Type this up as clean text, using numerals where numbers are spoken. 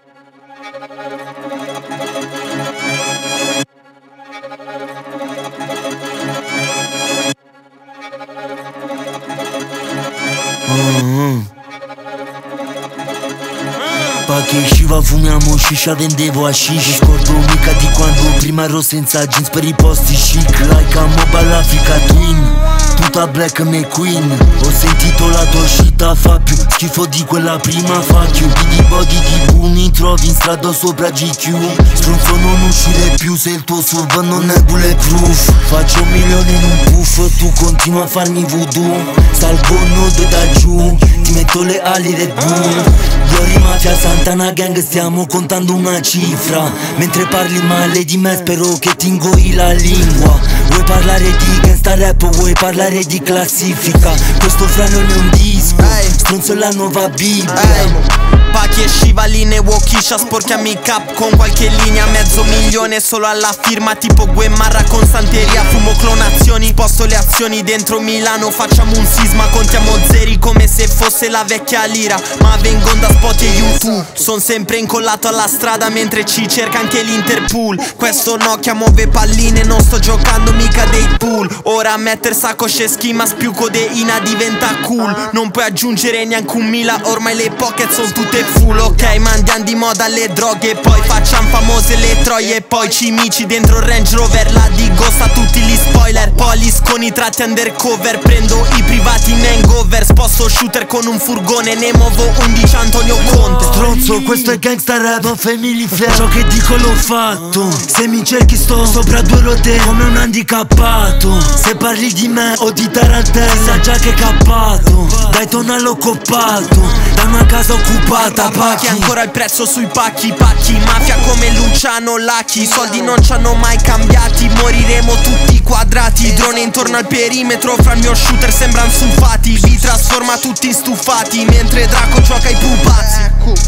Che usciva fumiamo shisha, vendevo hashish. Scordo mica di quando prima ero senza jeans per i posti chic. Like a mobile Africa Twin, tutta black McQueen. Ho sentito la tua uscita fa più schifo di quella prima, fuck you. Di body di boom mi trovi in strada sopra GQ. Stronzo non uscire più se il tuo SUV non è bulletproof. Faccio 1 milione in un puff, tu continua a farmi voodoo. Salgo nodo da giù, ti metto le ali Red Bull. Glory Mafia Santana Gang, stiamo contando una cifra. Mentre parli male di me spero che ti ingoi la lingua. Vuoi parlare di gangsta rap o vuoi parlare di classifica? Questo fra non è un disco, stronzo è la nuova Bibbia. Pacchi e scivaline, Wokisha, sporchiami i cap con qualche linea. 500.000 solo alla firma, tipo Guemarra con Santeria. Fumo clonazioni, sposto le azioni dentro Milano. Facciamo un sisma, contiamo zeri come se fosse la vecchia lira. Ma vengo da spot e YouTube, son sempre incollato alla strada mentre ci cerca anche l'Interpol. Questo Nokia muove palline, non sto giocando mica dei pool. Ora mettere sacoche schima, più codeina diventa cool. Non puoi aggiungere neanche 1.000, ormai le pocket sono tutte full. Ok, mandiamo di moda le droghe, poi facciamo famose le troie. Poi cimici dentro il Range Rover, la digosta tutti gli spoiler. Police con i tratti undercover, prendo i privati in hangover. Sposto shooter con un furgone, ne muovo 11 Antonio Conte. Stronzo, questo è gangsta rap, family fair. Ciò che dico l'ho fatto. Se mi cerchi sto sopra 2 ruote come un handicappato. Se parli di me o di tarantella, sa già che è cappato. Dai tonello coppato, da una casa occupata. Pacchi ancora il prezzo sui pacchi. Pacchi, mafia come Luciano Lacchi. I soldi non ci hanno mai cambiati, moriremo tutti quadrati. Drone intorno al perimetro, fra il mio shooter sembran sulfati. Vi trasforma tutti in stufati, mentre Draco gioca ai pupazzi.